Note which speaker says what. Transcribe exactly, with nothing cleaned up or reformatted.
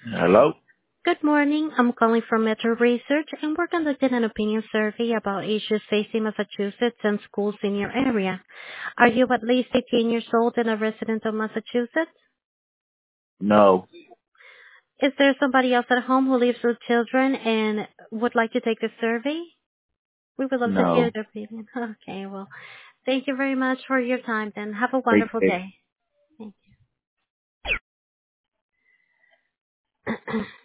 Speaker 1: Hello?
Speaker 2: Good morning. I'm calling from Metro Research, and we're conducting an opinion survey about issues facing Massachusetts and schools in your area. Are you at least eighteen years old and a resident of Massachusetts?
Speaker 1: No.
Speaker 2: Is there somebody else at home who lives with children and would like to take the survey? We would love to hear
Speaker 1: No.
Speaker 2: their opinion. Okay, well, thank you very much for your time, then. Have a
Speaker 1: Great
Speaker 2: wonderful
Speaker 1: day.
Speaker 2: day. Thank you.